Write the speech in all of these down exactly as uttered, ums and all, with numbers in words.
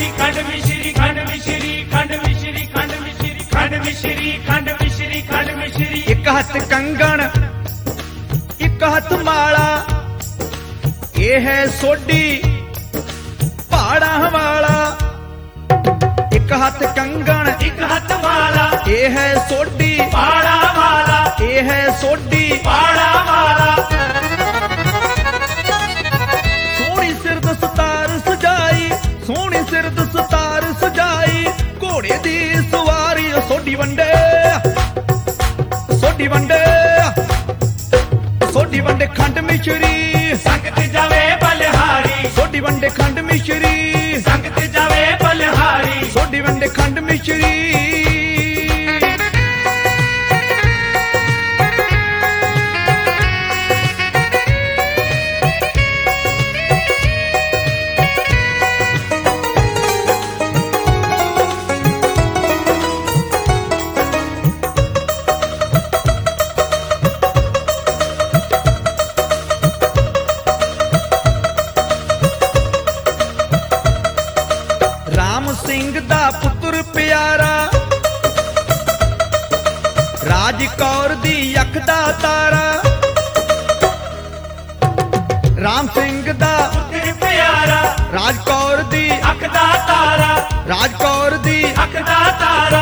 खंड मिश्री खंड मिश्री खंड मिश्री खंड मिश्री खंड मिश्री खंड मिश्री खंड मिश्री। एक हथ कंगन एक हथ माला, ये है सोडी पहाड़ा वाला। एक हाथ कंगन एक हाथ माला, ये है सोडी पहाड़ा वाला, ये है सोडी पहाड़ा वाला। सोहनी सिर दस्तार सजाई, सोहनी सिर दस्तार सजाई, घोड़े दी सवारी सोडी वंडे सोडी वंडे सोडी वंडे खंड मिश्री संगत जावे बलिहारी, सोडी वंडे खंड मिश्री संगत जावे बलिहारी। सोडी वंडे खंड मिश्री। राम सिंह दा पुत्र प्यारा, राज कौर दी अख दा तारा। राम सिंह दा पुत्र प्यारा, राज कौर दी अख दा तारा, राज कौर दी अख दा तारा।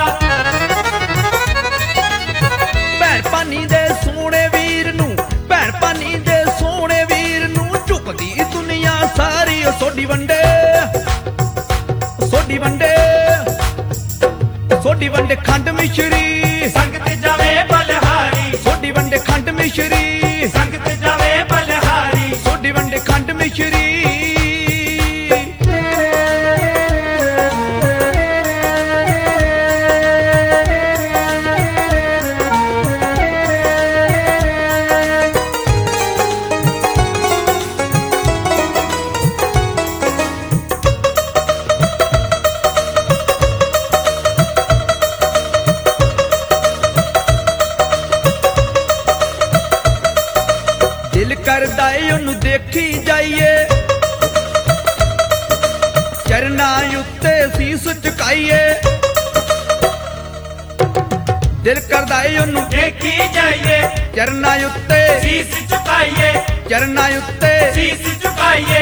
भैण भानी दे सोहणे वीर नू, भैण भानी दे सोहणे वीर नू झुकदी दुनिया सारी सोडी वंडे सोडी वंडे सोडी वंडे खंड मिश्री संगत जावे बलिहारी, सोडी वंडे खंड मिश्री संगत जावे बलिहारी। सोडी वंडे खंड मिश्री। दिल करदा ਏ ਉਹਨੂੰ ਦੇਖੀ ਜਾਈਏ, ਚਰਨਾਂ ਉੱਤੇ ਸੀਸ ਝੁਕਾਈਏ। ਦਿਲ ਕਰਦਾ ਏ ਉਹਨੂੰ देखी जाइए, ਚਰਨਾਂ ਉੱਤੇ शीश झुकाइए, ਚਰਨਾਂ ਉੱਤੇ शीश झुकाइए।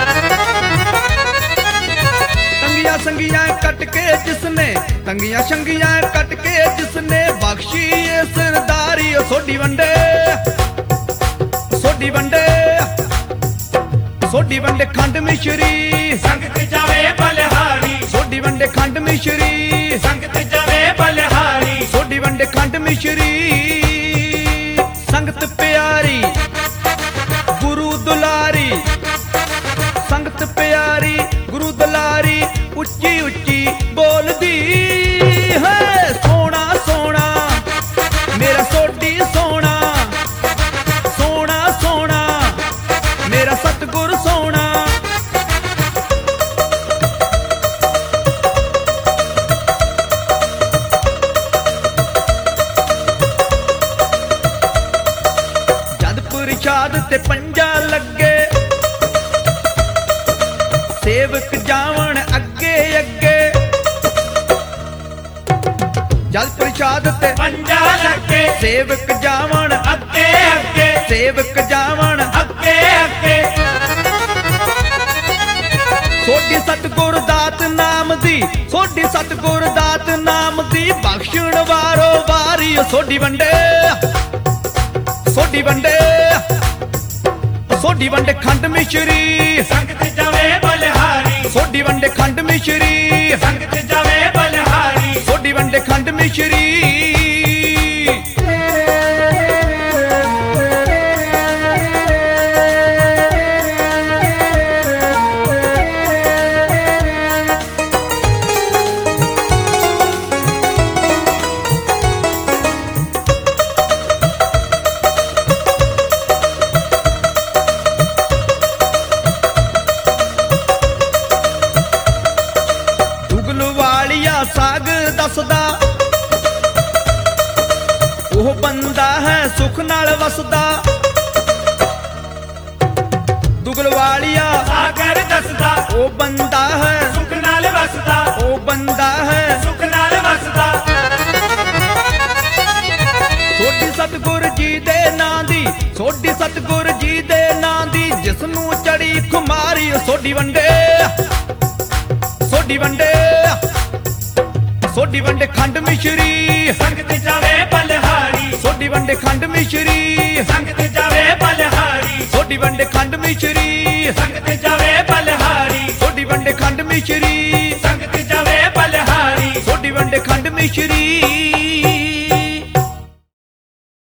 ਤੰਗੀਆਂ ਸੰਗੀਆਂ ਕੱਟ ਕੇ ਜਿਸਨੇ, ਤੰਗੀਆਂ ਸੰਗੀਆਂ ਕੱਟ ਕੇ ਜਿਸਨੇ ਬਖਸ਼ੀ ਏ ਸਰਦਾਰੀ ਸੋਡੀ ਵੰਡੇ सोडी वंडे सोडी वंडे खंड मिश्री संगत जावे बलिहारी, सोडी वंडे खंड मिश्री संगत जावे बलिहारी। सोडी वंडे खंड मिश्री। संगत प्यारी गुरु दुलारी, संगत प्यारी गुरु दुलारी, उच्ची उच्ची बोलदी है सोना सोना मेरा सोडी सोना, सोना सोना मेरा सतगुर सोना। जद पुरशाद ते पंजा लगे, सेवक जावन अगे अगे। जद पुरशाद ते पंजा लगे, सेवक जावन अगे अगे, सेवक जावन अगे अगे। सोडी सतगुर दात नाम दी, सोडी सतगुर दात नाम दी, बख्शण वारो वारी सोडी वंडे सोडी वंडे सोडी वंडे खंड मिश्री संगत जावे बलिहारी, सोडी वंडे खंड मिश्री संगत जावे बलिहारी। सोडी वंडे खंड मिश्री। साग दसदा ਉਹ ਬੰਦਾ ਹੈ ਸੁਖ ਨਾਲ ਵਸਦਾ। ਦੁਗਲ ਵਾਲਿਆ ਸਾਗਰ ਦੱਸਦਾ ਉਹ ਬੰਦਾ ਹੈ ਸੁਖ ਨਾਲ ਵਸਦਾ ਉਹ ਬੰਦਾ ਹੈ ਸੁਖ ਨਾਲ ਵਸਦਾ ਸੋਢੀ ਸਤਿਗੁਰ ਜੀ ਦੇ ਨਾਂ ਦੀ ਸੋਢੀ ਸਤਿਗੁਰ ਜੀ ਦੇ ਨਾਂ ਦੀ ਜਿਸ ਨੂੰ ਚੜੀ ਖੁਮਾਰੀ ਸੋਢੀ ਵੰਡੇ ਸੋਢੀ ਵੰਡੇ ਸੋਢੀ ਵੰਡੇ ਖੰਡ ਮਿਸ਼ਰੀ ਸੰਗਤ ਜਾਵੇ ਬਲਿਹਾਰੀ ਸੋਢੀ ਵੰਡੇ ਖੰਡ ਮਿਸ਼ਰੀ ਸੰਗਤ ਜਾਵੇ ਬਲਿਹਾਰੀ ਸੋਢੀ ਵੰਡੇ ਖੰਡ ਮਿਸ਼ਰੀ ਸੰਗਤ ਜਾਵੇ ਬਲਿਹਾਰੀ ਸੋਢੀ ਵੰਡੇ ਖੰਡ ਮਿਸ਼ਰੀ ਸੰਗਤ ਜਾਵੇ ਬਲਿਹਾਰੀ ਸੋਢੀ ਵੰਡੇ ਖੰਡ ਮਿਸ਼ਰੀ